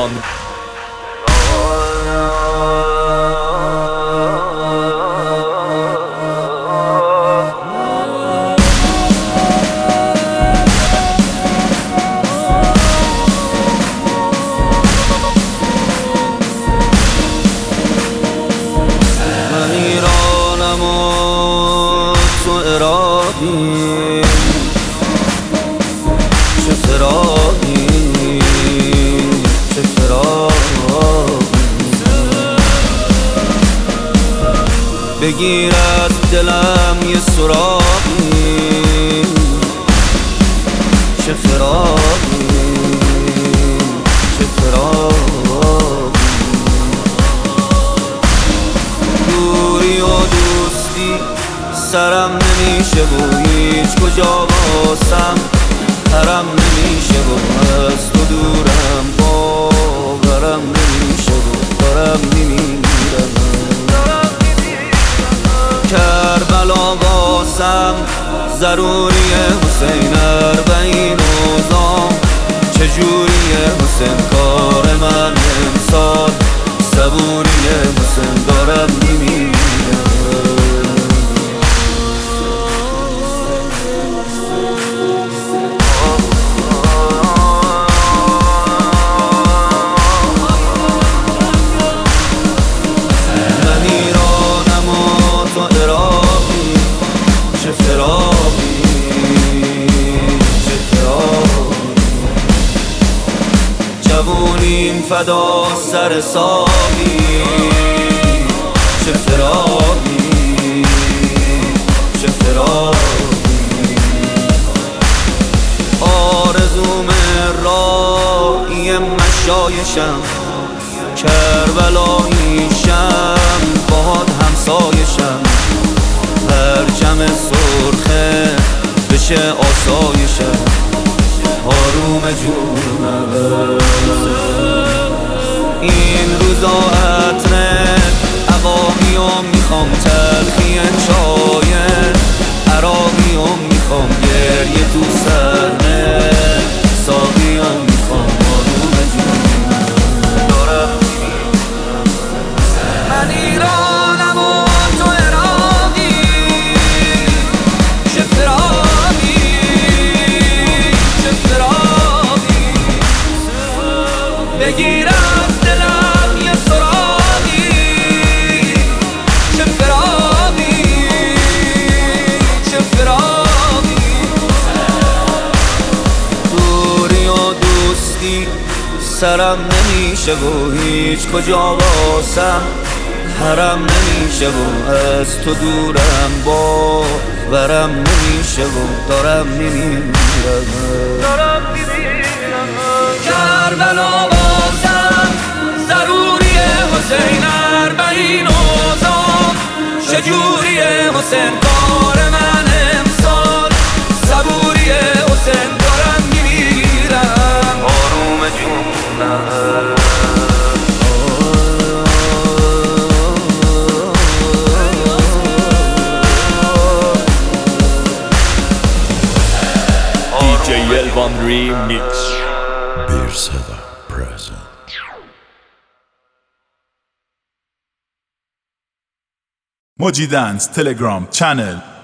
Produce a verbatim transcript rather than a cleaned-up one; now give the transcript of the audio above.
الوان. من ایرانم و تو عراقی، چه فراقی چه فراقی. بگیر از دلم یه سراغی، چه فراقی چه فراقی. دوری و دوستی سرم نمیشه و هیچ کجا واسم حرم نمیشه و از تو دورم باورم نمیشه و دارم میمیرم. کربلا واسم ضروریه حسین، اربعین اوزام چجوریه حسین، کار من امسال صبوریه حسین، دارم میمیرم. جوونیم فدا سر ساقی، چه فراقی چه فراقی. آرزوم راهی مشایشم، کربلاییشم باهات همسایشم. پرچم سرخه بشه آسایشم، آروم جونم. این روزا عطر عقاقیام میخوام، تلخی چای عراقیام میخوام، گریه تو سرنه ساقیام میخوام، آروم جونم. دارم من ایرانم و تو عراقی، چه فراقی چه فراقی. بگیر از دلم یه سراغی، چه فراقی چه فراقی. دوری و دوستی سرم نمیشه و هیچ کجا واسم حرم نمیشه و از تو دورم باورم نمیشه و دارم میمیرم. کربلا واسم ضروریه حسین، اربعین اوزام چجوریه حسین، کار من امسال صبوریه حسین، دارم میمیرم. آروم جونم. دی جی الوان ریمیکس. Beerseva present. Moji Dance Telegram channel.